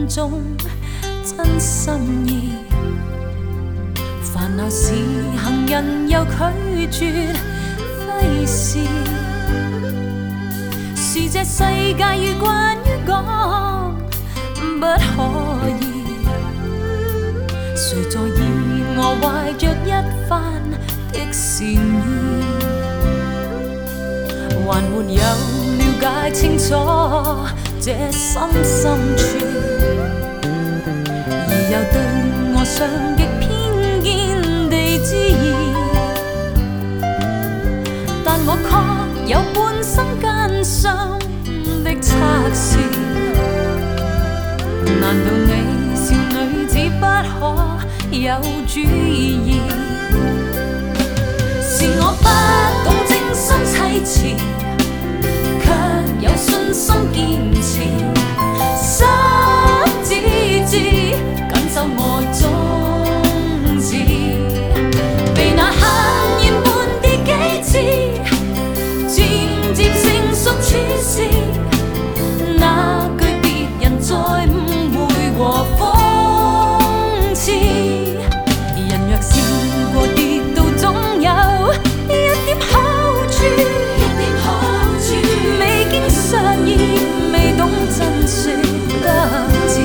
中真心意。烦恼是行人又拒絕揮試，是這世界愈慣於講不可以。誰在意我懷着一番的善意，還沒有了解清楚這心深處，而又對我上極偏見地質疑。但我確有半生艱辛的測試，難道你是女子不可有主意？是我不懂精心砌詞，卻有信心堅持，心只知緊守我宗旨，被那閒言悶地幾次，漸漸成熟處事，那句別人再誤會和諷刺，人若試過跌倒總有一點好處，未經善意，未懂真說得知。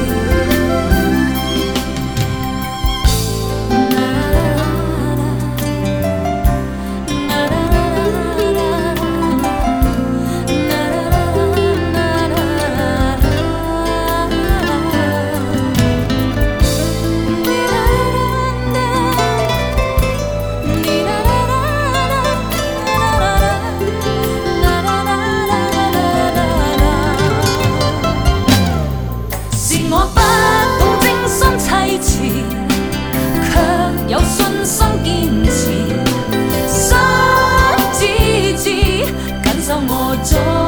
有信心堅持，心只知緊守我宗